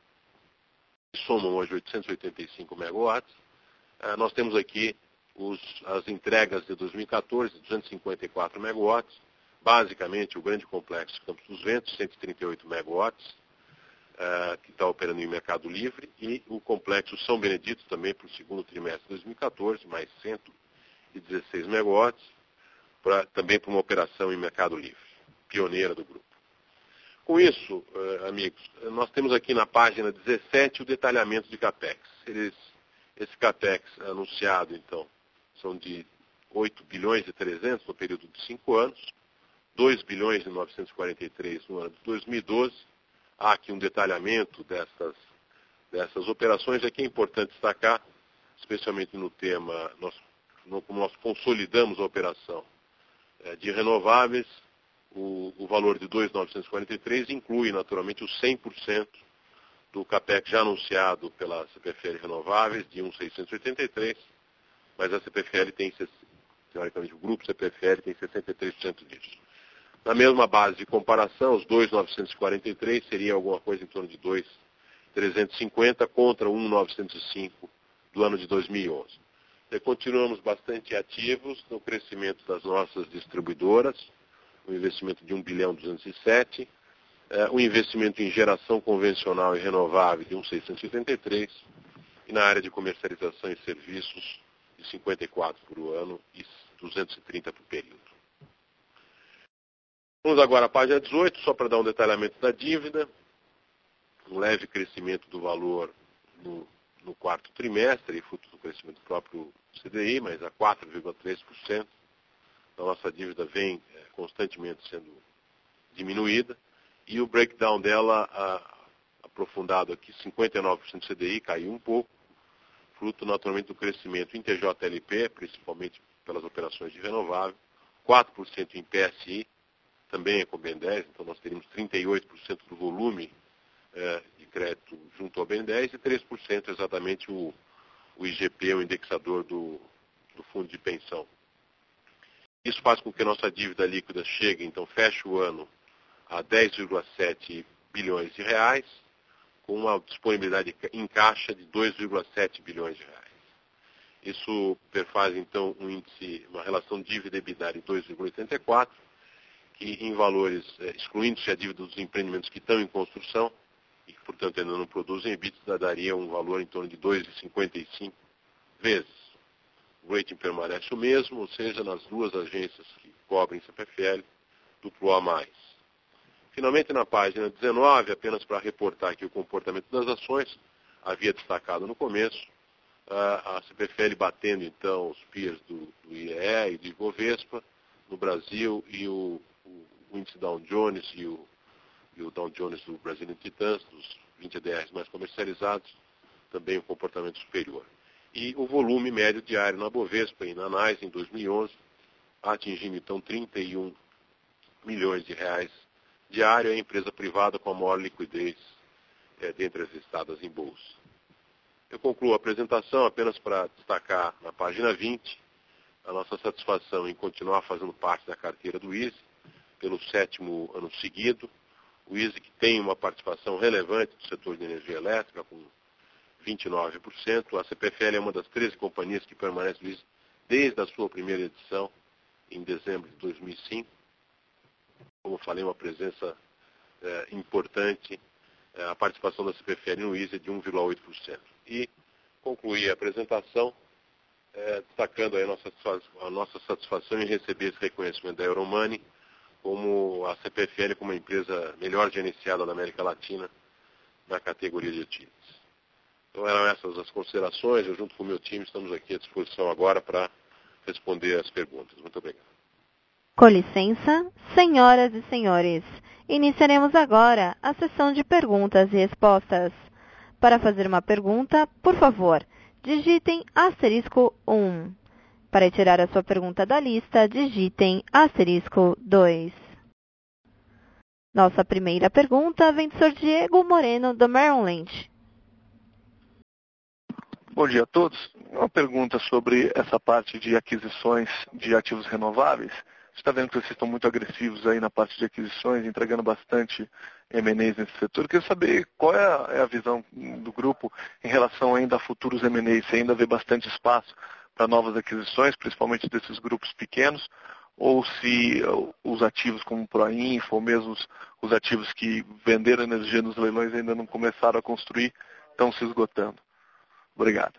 que somam hoje oitocentos e oitenta e cinco megawatts, nós temos aqui os, as entregas de dois mil e quatorze, duzentos e cinquenta e quatro megawatts, basicamente o grande complexo Campos dos Ventos, cento e trinta e oito megawatts, uh, que está operando em mercado livre, e o complexo São Benedito também para o segundo trimestre de dois mil e quatorze, mais cento e dezesseis megawatts, pra, também para uma operação em mercado livre, pioneira do grupo. Com isso, uh, amigos, nós temos aqui na página dezessete o detalhamento de CAPEX. Eles, esse CAPEX anunciado, então, são de oito bilhões e trezentos no período de cinco anos, dois bilhões e novecentos e quarenta e três no ano de dois mil e doze. Há aqui um detalhamento dessas, dessas operações. Aqui é importante destacar, especialmente no tema, nós, no, como nós consolidamos a operação é, de renováveis, o, o valor de dois milhões novecentos e quarenta e três inclui, naturalmente, os cem por cento do CAPEX já anunciado pela C P F L Renováveis, de um milhão seiscentos e oitenta e três, mas a C P F L tem, teoricamente, o grupo C P F L tem sessenta e três por cento disso. Na mesma base de comparação, os dois milhões novecentos e quarenta e três seria alguma coisa em torno de dois milhões trezentos e cinquenta contra um milhão novecentos e cinco do ano de dois mil e onze. E continuamos bastante ativos no crescimento das nossas distribuidoras, um investimento de um bilhão duzentos e sete, é, um investimento em geração convencional e renovável de um milhão seiscentos e oitenta e três, e na área de comercialização e serviços de cinquenta e quatro por ano e duzentos e trinta por período. Vamos agora à página dezoito, só para dar um detalhamento da dívida. Um leve crescimento do valor no, no quarto trimestre, fruto do crescimento do próprio C D I, mas a quatro vírgula três por cento. Então, nossa dívida vem é, constantemente sendo diminuída. E o breakdown dela, a, aprofundado aqui, cinquenta e nove por cento do C D I, caiu um pouco, fruto naturalmente do crescimento em T J L P, principalmente pelas operações de renovável, quatro por cento em P S I, também é com o B N dez, então nós teríamos trinta e oito por cento do volume é, de crédito junto ao B N dez e três por cento exatamente o, o I G P, o indexador do, do fundo de pensão. Isso faz com que a nossa dívida líquida chegue, então feche o ano a dez vírgula sete bilhões de reais, com uma disponibilidade em caixa de dois vírgula sete bilhões de reais. Isso perfaz, então, um índice, uma relação dívida-EBITDA de dois vírgula oitenta e quatro, que em valores, excluindo-se a dívida dos empreendimentos que estão em construção, e que, portanto, ainda não produzem EBITDA, daria um valor em torno de dois vírgula cinquenta e cinco vezes. O rating permanece o mesmo, ou seja, nas duas agências que cobrem C P F L, duplo A mais. Finalmente, na página dezenove, apenas para reportar aqui o comportamento das ações, havia destacado no começo, a C P F L batendo, então, os peers do, do I E E e do Ibovespa no Brasil, e o, o, o índice Dow Jones e o, e o Dow Jones do Brazilian Titans, dos vinte E D Rs mais comercializados, também um comportamento superior. e o volume médio diário na Bovespa e na ANAS em dois mil e onze, atingindo então trinta e um milhões de reais diário, é a empresa privada com a maior liquidez é, dentre as listadas em bolsa. Eu concluo a apresentação apenas para destacar na página vinte a nossa satisfação em continuar fazendo parte da carteira do I S E pelo sétimo ano seguido. O I S E que tem uma participação relevante do setor de energia elétrica, com vinte e nove por cento. A C P F L é uma das treze companhias que permanece no I S E desde a sua primeira edição, em dezembro de dois mil e cinco. Como falei, uma presença é, importante. É, a participação da C P F L no I S E é de um vírgula oito por cento. E concluí a apresentação é, destacando aí a nossa, a nossa satisfação em receber esse reconhecimento da Euromoney como a C P F L como a empresa melhor gerenciada da América Latina na categoria de ativos. Então eram essas as considerações. Eu, junto com o meu time, estamos aqui à disposição agora para responder as perguntas. Muito obrigado. Com licença, senhoras e senhores, iniciaremos agora a sessão de perguntas e respostas. Para fazer uma pergunta, por favor, digitem asterisco um. Para tirar a sua pergunta da lista, digitem asterisco dois. Nossa primeira pergunta vem do senhor Diego Moreno, do Merrill Lynch. Bom dia a todos. Uma pergunta sobre essa parte de aquisições de ativos renováveis. Você está vendo que vocês estão muito agressivos aí na parte de aquisições, entregando bastante M and As nesse setor. Eu queria saber qual é a, é a visão do grupo em relação ainda a futuros M and As. Se ainda vê bastante espaço para novas aquisições, principalmente desses grupos pequenos, ou se os ativos como o Proinfo, ou mesmo os, os ativos que venderam energia nos leilões ainda não começaram a construir, estão se esgotando. Obrigado.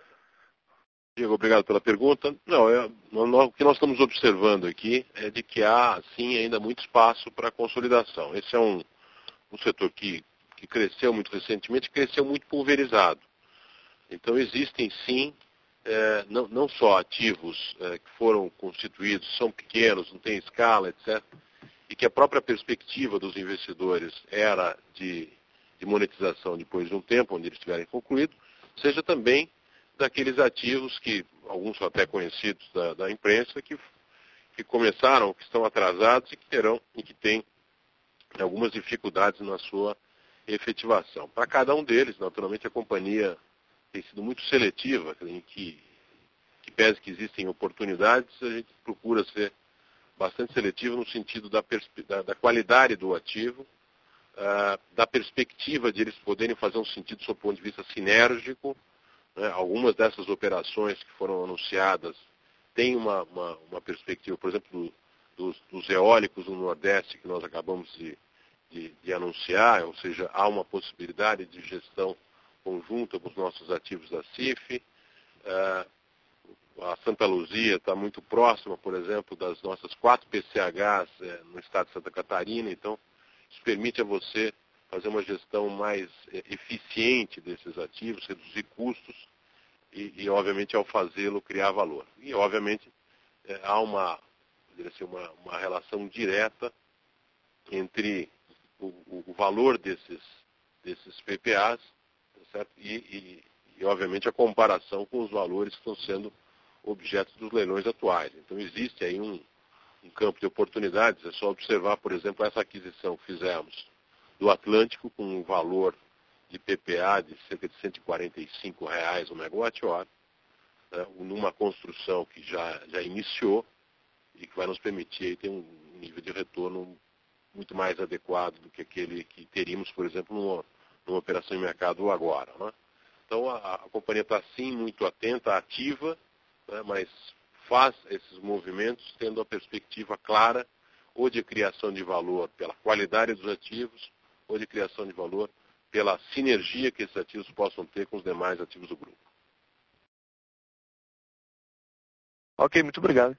Diego, obrigado pela pergunta. Não, é, nós, o que nós estamos observando aqui é de que há, sim, ainda muito espaço para consolidação. Esse é um, um setor que, que cresceu muito recentemente, cresceu muito pulverizado. Então, existem, sim, é, não, não só ativos é, que foram constituídos, são pequenos, não têm escala, etcétera, e que a própria perspectiva dos investidores era de, de monetização depois de um tempo, onde eles tiverem concluído, seja também daqueles ativos que, alguns são até conhecidos da, da imprensa, que, que começaram, que estão atrasados e que terão e que têm algumas dificuldades na sua efetivação. Para cada um deles, naturalmente, a companhia tem sido muito seletiva, em que, que pese que existem oportunidades, a gente procura ser bastante seletivo no sentido da, da, da qualidade do ativo, uh, da perspectiva de eles poderem fazer um sentido do seu ponto de vista sinérgico. Né? Algumas dessas operações que foram anunciadas têm uma, uma, uma perspectiva, por exemplo, do, dos, dos eólicos no Nordeste, que nós acabamos de, de, de anunciar, ou seja, há uma possibilidade de gestão conjunta com os nossos ativos da C I F. Uh, a Santa Luzia está muito próxima, por exemplo, das nossas quatro P C Hs eh, no estado de Santa Catarina, então isso permite a você fazer uma gestão mais eh, eficiente desses ativos, reduzir custos e, e obviamente, ao fazê-lo, criar valor. E, obviamente, eh, há uma, assim, uma, uma relação direta entre o, o, o valor desses, desses P P As, certo? E, e, e, obviamente, a comparação com os valores que estão sendo objetos dos leilões atuais. Então, existe aí um, um campo de oportunidades. É só observar, por exemplo, essa aquisição que fizemos do Atlântico com um valor de P P A de cerca de cento e quarenta e cinco reais o megawatt-hora, né, numa construção que já, já iniciou e que vai nos permitir aí ter um nível de retorno muito mais adequado do que aquele que teríamos, por exemplo, numa, numa operação em mercado agora. Né? Então, a, a companhia está, sim, muito atenta, ativa, né, mas faz esses movimentos tendo a perspectiva clara ou de criação de valor pela qualidade dos ativos, ou de criação de valor pela sinergia que esses ativos possam ter com os demais ativos do grupo. Ok, muito obrigado.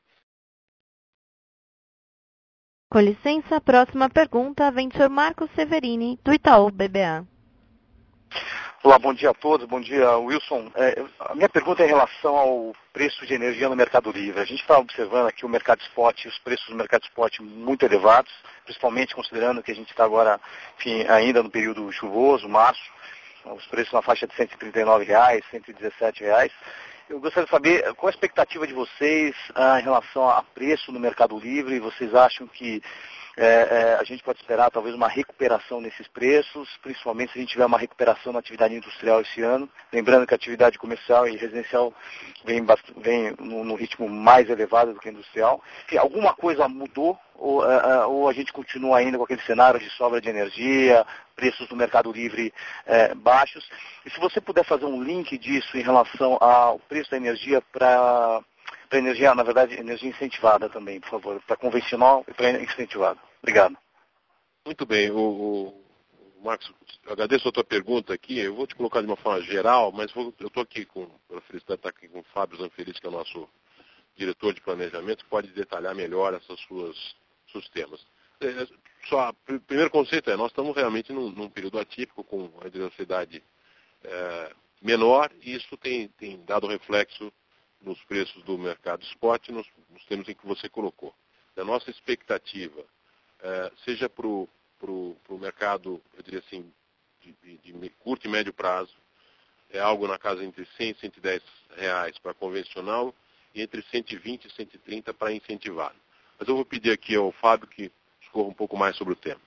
Com licença, a próxima pergunta vem do senhor Marcos Severini, do Itaú B B A. Olá, bom dia a todos, bom dia, Wilson. É, a minha pergunta é em relação ao preço de energia no Mercado Livre. A gente está observando aqui o mercado spot, os preços do mercado spot muito elevados, principalmente considerando que a gente está agora, enfim, ainda no período chuvoso, março. os preços na faixa de cento e trinta e nove reais, cento e dezessete reais. Eu gostaria de saber qual a expectativa de vocês ah, em relação a preço no Mercado Livre. Vocês acham que é, é, a gente pode esperar talvez uma recuperação nesses preços, principalmente se a gente tiver uma recuperação na atividade industrial esse ano? Lembrando que a atividade comercial e residencial vem, vem no, no ritmo mais elevado do que a industrial. Enfim, alguma coisa mudou ou, uh, ou a gente continua ainda com aquele cenário de sobra de energia, preços no Mercado Livre uh, baixos? E se você puder fazer um link disso em relação ao preço da energia para para energia, na verdade, energia incentivada também, por favor, para convencional e para incentivada. Obrigado. Muito bem, o, o, o Marcos, eu agradeço a tua pergunta aqui. Eu vou te colocar de uma forma geral, mas vou, eu estou aqui com, pela felicidade de estar aqui com o Fábio Zanfelice, que é o nosso diretor de planejamento, que pode detalhar melhor essas suas seus temas. É, só, o primeiro conceito é, nós estamos realmente num, num período atípico, com a hidroelectricidade é, menor, e isso tem, tem dado reflexo nos preços do mercado spot, nos, nos termos em que você colocou. A nossa expectativa, é, seja para o mercado, eu diria assim, de, de, de curto e médio prazo, é algo na casa entre cem e cento e dez reais para convencional e entre cento e vinte e cento e trinta para incentivado. Mas eu vou pedir aqui ao Fábio que discorra um pouco mais sobre o tema.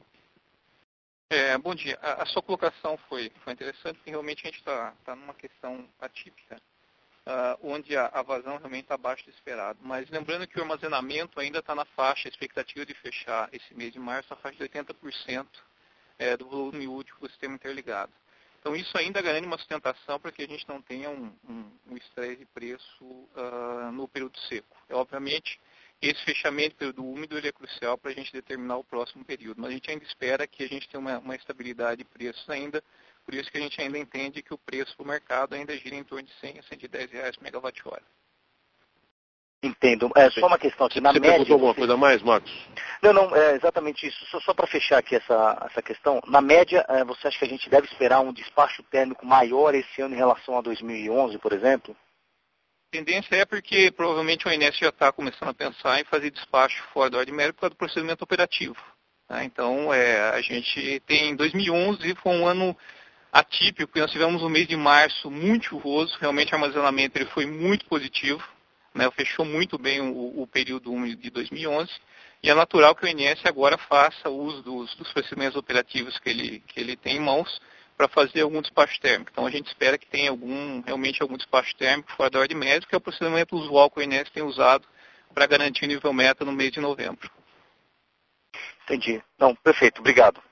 É, bom dia. A, a sua colocação foi, foi interessante, porque realmente a gente está tá numa questão atípica, uh, onde a, a vazão realmente está abaixo do esperado. Mas lembrando que o armazenamento ainda está na faixa, a expectativa de fechar esse mês de março, na faixa de oitenta por cento é, do volume útil do sistema interligado. Então isso ainda garante uma sustentação para que a gente não tenha um, um, um estresse de preço uh, no período seco. É, obviamente, esse fechamento do período úmido ele é crucial para a gente determinar o próximo período. Mas a gente ainda espera que a gente tenha uma, uma estabilidade de preços ainda, por isso que a gente ainda entende que o preço para o mercado ainda gira em torno de cem a cento e dez reais por megawatt-hora. Entendo. É só uma questão aqui. Na você média, perguntou alguma você... coisa a mais, Marcos? Não, não, é exatamente isso. Só, só para fechar aqui essa, essa questão, na média, é, você acha que a gente deve esperar um despacho térmico maior esse ano em relação a dois mil e onze, por exemplo? A tendência é porque provavelmente o O N S já está começando a pensar em fazer despacho fora da ordem média por causa do procedimento operativo. Tá? Então, é, a gente tem dois mil e onze, foi um ano atípico, porque nós tivemos um mês de março muito chuvoso, realmente o armazenamento ele foi muito positivo, né? Fechou muito bem o, o período úmido de dois mil e onze, e é natural que o O N S agora faça uso dos, dos procedimentos operativos que ele, que ele tem em mãos, para fazer algum despacho térmico. Então, a gente espera que tenha algum, realmente algum despacho térmico fora da ordem média, que é o procedimento usual que o O N S tem usado para garantir o nível meta no mês de novembro. Entendi. Não, perfeito. Obrigado.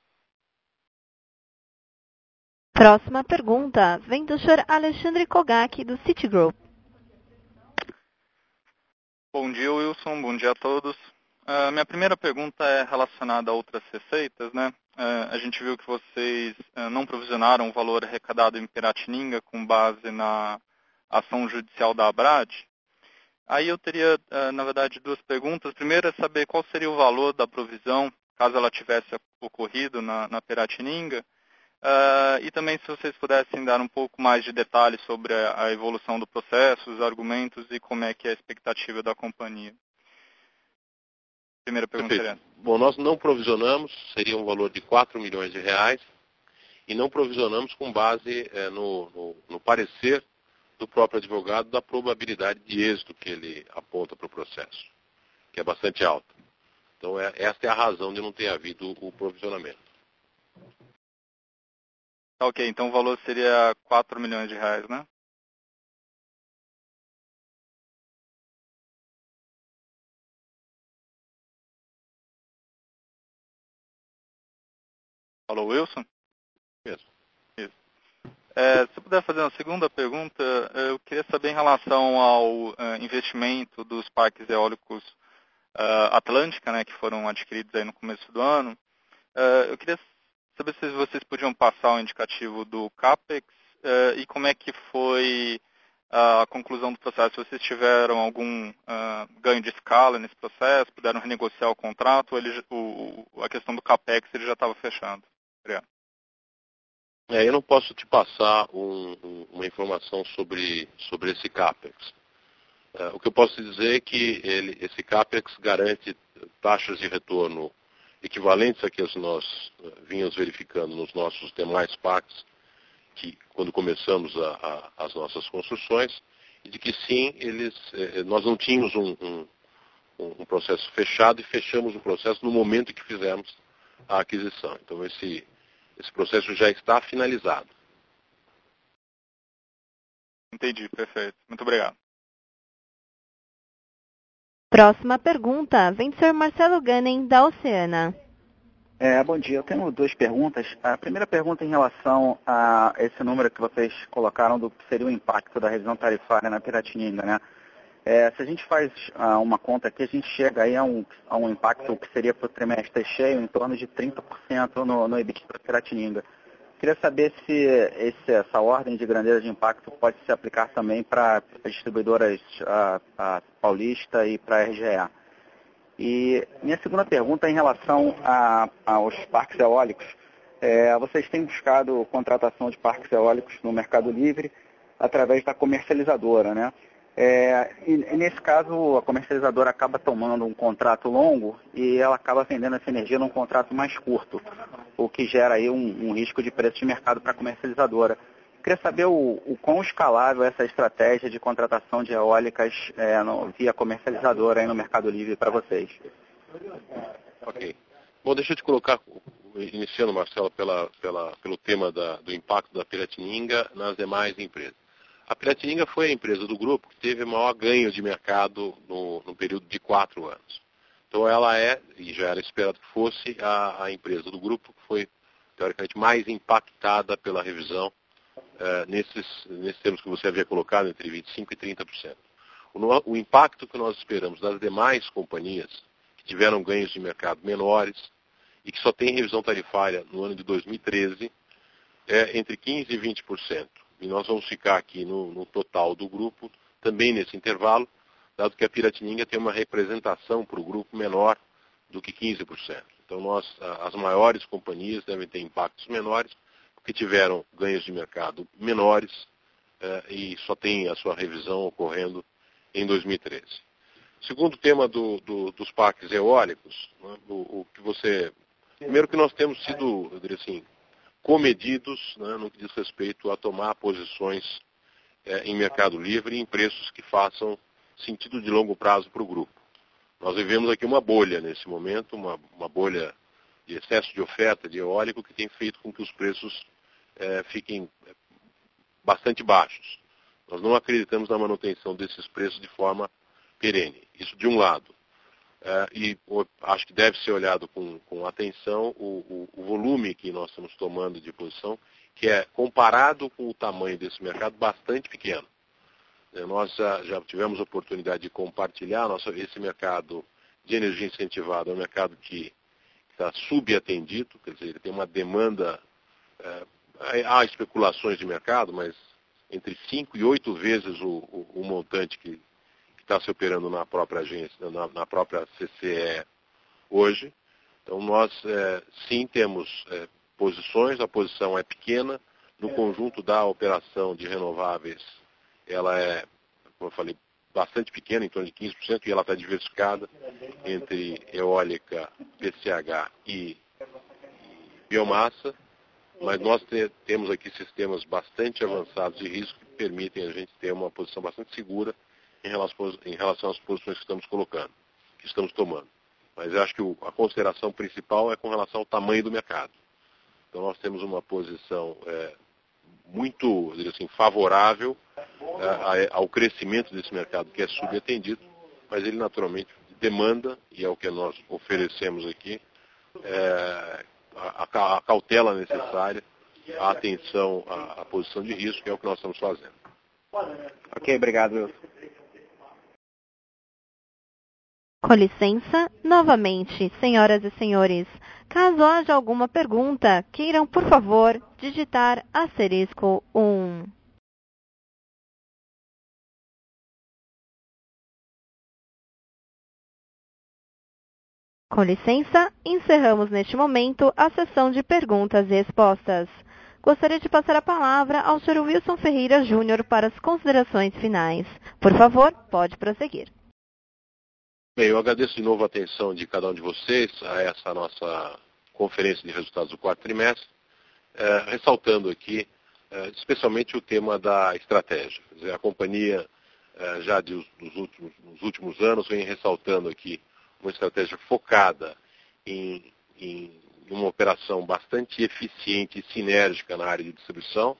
Próxima pergunta vem do senhor Alexandre Kogak, do Citigroup. Bom dia, Wilson. Bom dia a todos. Uh, minha primeira pergunta é relacionada a outras receitas, né? Uh, a gente viu que vocês uh, não provisionaram o valor arrecadado em Piratininga com base na ação judicial da Abrad. Aí eu teria, uh, na verdade, duas perguntas. Primeiro é saber qual seria o valor da provisão, caso ela tivesse ocorrido na, na Piratininga. Uh, e também se vocês pudessem dar um pouco mais de detalhes sobre a, a evolução do processo, os argumentos e como é que é a expectativa da companhia. Primeira pergunta seria essa. Bom, nós não provisionamos, seria um valor de quatro milhões de reais, e não provisionamos com base é, no, no, no parecer do próprio advogado da probabilidade de êxito que ele aponta para o processo, que é bastante alta. Então, é, esta é a razão de não ter havido o provisionamento. Ok, então o valor seria quatro milhões de reais, né? Alô, Wilson? Mesmo. Isso. É, se eu puder fazer uma segunda pergunta, eu queria saber em relação ao uh, investimento dos parques eólicos uh, Atlântica, né, que foram adquiridos aí no começo do ano. Uh, eu queria saber se vocês podiam passar o indicativo do CAPEX uh, e como é que foi uh, a conclusão do processo. Se vocês tiveram algum uh, ganho de escala nesse processo, puderam renegociar o contrato, ou ele, o, a questão do CAPEX ele já estava fechado. Obrigado. É, eu não posso te passar um, um, uma informação sobre, sobre esse CAPEX. É, o que eu posso dizer é que ele, esse CAPEX garante taxas de retorno equivalentes a que nós uh, vínhamos verificando nos nossos demais parques que, quando começamos a, a, as nossas construções, e de que sim, eles, eh, nós não tínhamos um, um, um processo fechado e fechamos o processo no momento em que fizemos a aquisição. Então, esse, esse processo já está finalizado. Entendi, perfeito. Muito obrigado. Próxima pergunta vem do senhor Marcelo Ganem, da Oceana. É, bom dia, eu tenho duas perguntas. A primeira pergunta em relação a esse número que vocês colocaram do que seria o impacto da revisão tarifária na Piratininga, né? É, se a gente faz ah, uma conta aqui, a gente chega aí a um, a um impacto que seria para o trimestre cheio em torno de trinta por cento no, no E B I T da Piratininga. Queria saber se esse, essa ordem de grandeza de impacto pode se aplicar também para as distribuidoras a, a Paulista e para a R G E. E minha segunda pergunta é em relação a, aos parques eólicos. É, vocês têm buscado contratação de parques eólicos no Mercado Livre através da comercializadora, né? É, e, e nesse caso, a comercializadora acaba tomando um contrato longo e ela acaba vendendo essa energia num contrato mais curto, o que gera aí um, um risco de preço de mercado para a comercializadora. Queria saber o, o quão escalável é essa estratégia de contratação de eólicas é, no, via comercializadora aí no Mercado Livre para vocês. Ok. Bom, deixa eu te colocar, iniciando, Marcelo, pela, pela, pelo tema da, do impacto da Piratininga nas demais empresas. A Piratininga foi a empresa do grupo que teve maior ganho de mercado no, no período de quatro anos. Então ela é, e já era esperado que fosse, a, a empresa do grupo que foi, teoricamente, mais impactada pela revisão Uh, nesses, nesses termos que você havia colocado, entre vinte e cinco por cento e trinta por cento. O, o impacto que nós esperamos das demais companhias que tiveram ganhos de mercado menores e que só têm revisão tarifária no ano de dois mil e treze é entre quinze por cento e vinte por cento. E nós vamos ficar aqui no, no total do grupo, também nesse intervalo, dado que a Piratininga tem uma representação para o grupo menor do que quinze por cento. Então nós, as maiores companhias devem ter impactos menores, que tiveram ganhos de mercado menores eh, e só tem a sua revisão ocorrendo em dois mil e treze. Segundo tema do, do, dos parques eólicos, né, o, o que você... Primeiro que nós temos sido, eu diria assim, comedidos, né, no que diz respeito a tomar posições eh, em mercado livre e em preços que façam sentido de longo prazo para o grupo. Nós vivemos aqui uma bolha nesse momento, uma, uma bolha de excesso de oferta de eólico que tem feito com que os preços É, fiquem bastante baixos. Nós não acreditamos na manutenção desses preços de forma perene. Isso de um lado. É, e acho que deve ser olhado com, com atenção o, o, o volume que nós estamos tomando de posição, que é, comparado com o tamanho desse mercado, bastante pequeno. É, nós já, já tivemos a oportunidade de compartilhar nossa, esse mercado de energia incentivada, é um mercado que está subatendido, quer dizer, ele tem uma demanda... É, há especulações de mercado, mas entre cinco e oito vezes o, o, o montante que está se operando na própria agência, na, na própria C C E hoje. Então nós é, sim temos é, posições, a posição é pequena, no conjunto da operação de renováveis, ela é, como eu falei, bastante pequena, em torno de quinze por cento, e ela está diversificada entre eólica, P C H e, e biomassa. Mas nós te, temos aqui sistemas bastante avançados de risco que permitem a gente ter uma posição bastante segura em relação, em relação às posições que estamos colocando, que estamos tomando. Mas eu acho que o, a consideração principal é com relação ao tamanho do mercado. Então nós temos uma posição é, muito, eu diria assim, favorável é, ao crescimento desse mercado que é subatendido, mas ele naturalmente demanda, e é o que nós oferecemos aqui, é, A, a cautela necessária, a atenção à, à posição de risco, que é o que nós estamos fazendo. Ok, obrigado, Wilson. Com licença, novamente, senhoras e senhores, caso haja alguma pergunta, queiram, por favor, digitar asterisco um. Com licença, encerramos neste momento a sessão de perguntas e respostas. Gostaria de passar a palavra ao senhor Wilson Ferreira Júnior para as considerações finais. Por favor, pode prosseguir. Bem, eu agradeço de novo a atenção de cada um de vocês a essa nossa conferência de resultados do quarto trimestre, é, ressaltando aqui especialmente o tema da estratégia. Quer dizer, a companhia, já de, dos últimos, nos últimos anos, vem ressaltando aqui uma estratégia focada em, em uma operação bastante eficiente e sinérgica na área de distribuição.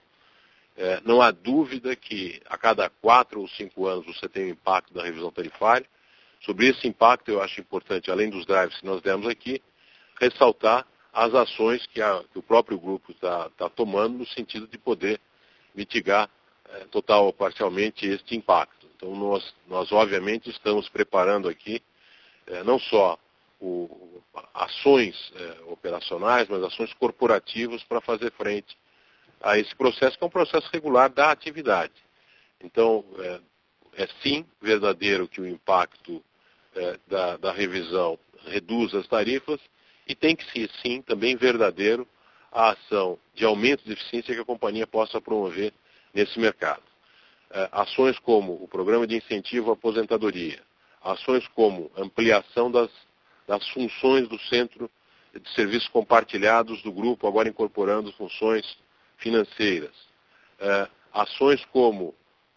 É, não há dúvida que a cada quatro ou cinco anos você tem um impacto da revisão tarifária. Sobre esse impacto, eu acho importante, além dos drives que nós demos aqui, ressaltar as ações que, a, que o próprio grupo está tá tomando no sentido de poder mitigar é, total ou parcialmente este impacto. Então, nós, nós obviamente estamos preparando aqui é, não só o, ações é, operacionais, mas ações corporativas para fazer frente a esse processo, que é um processo regular da atividade. Então, é, é sim verdadeiro que o impacto é, da, da revisão reduz as tarifas, e tem que ser sim também verdadeiro a ação de aumento de eficiência que a companhia possa promover nesse mercado. É, ações como o programa de incentivo à aposentadoria, ações como ampliação das, das funções do Centro de Serviços Compartilhados do grupo, agora incorporando funções financeiras, uh, ações como uh,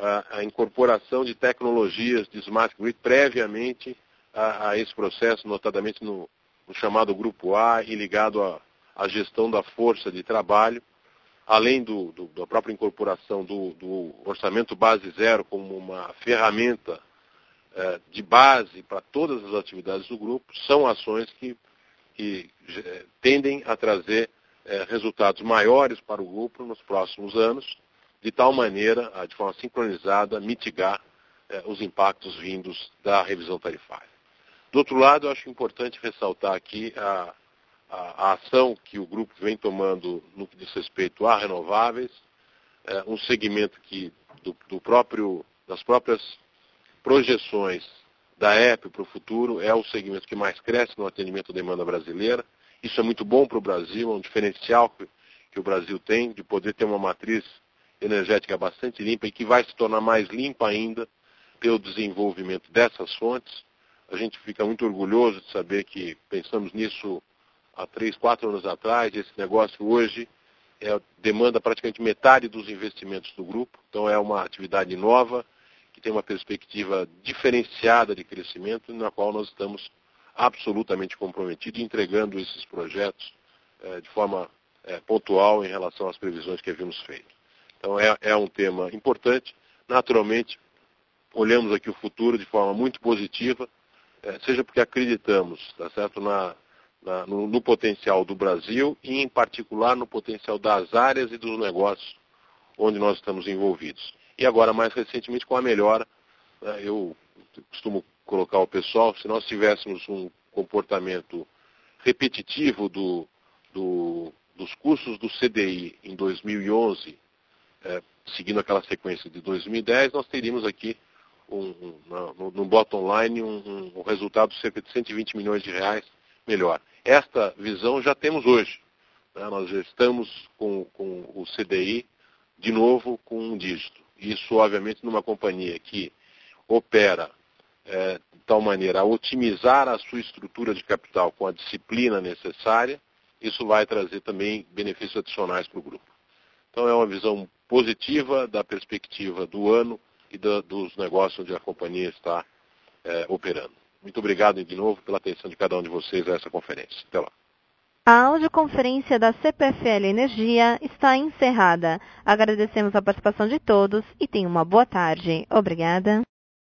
a incorporação de tecnologias de Smart Grid previamente a, a esse processo, notadamente no, no chamado Grupo A e ligado à gestão da força de trabalho, além do, do, da própria incorporação do, do orçamento base zero como uma ferramenta uh, de base para todas as atividades do grupo, são ações que, que uh, tendem a trazer É, resultados maiores para o grupo nos próximos anos, de tal maneira, a, de forma sincronizada, mitigar é, os impactos vindos da revisão tarifária. Do outro lado, eu acho importante ressaltar aqui a, a, a ação que o grupo vem tomando no que diz respeito a renováveis, é, um segmento que, do, do próprio, das próprias projeções da E P para o futuro, é o segmento que mais cresce no atendimento à demanda brasileira. Isso é muito bom para o Brasil, é um diferencial que, que o Brasil tem de poder ter uma matriz energética bastante limpa e que vai se tornar mais limpa ainda pelo desenvolvimento dessas fontes. A gente fica muito orgulhoso de saber que pensamos nisso há três, quatro anos atrás. Esse negócio hoje é, demanda praticamente metade dos investimentos do grupo. Então é uma atividade nova, que tem uma perspectiva diferenciada de crescimento, na qual nós estamos absolutamente comprometido, entregando esses projetos eh, de forma eh, pontual em relação às previsões que havíamos feito. Então é, é um tema importante. Naturalmente, olhamos aqui o futuro de forma muito positiva, eh, seja porque acreditamos, tá certo, na, na, no, no potencial do Brasil e, em particular, no potencial das áreas e dos negócios onde nós estamos envolvidos. E agora, mais recentemente, com a melhora, né, eu costumo colocar ao pessoal, se nós tivéssemos um comportamento repetitivo do, do, dos custos do C D I em dois mil e onze, é, seguindo aquela sequência de dois mil e dez, nós teríamos aqui, um, um, no, no bottom line, um, um, um resultado de cerca de cento e vinte milhões de reais melhor. Esta visão já temos hoje. Né? Nós já estamos com, com o C D I, de novo, com um dígito. Isso, obviamente, numa companhia que opera É, de tal maneira a otimizar a sua estrutura de capital com a disciplina necessária, isso vai trazer também benefícios adicionais para o grupo. Então é uma visão positiva da perspectiva do ano e da, dos negócios onde a companhia está é, operando. Muito obrigado de novo pela atenção de cada um de vocês a essa conferência. Até lá. A audioconferência da C P F L Energia está encerrada. Agradecemos a participação de todos e tenham uma boa tarde. Obrigada.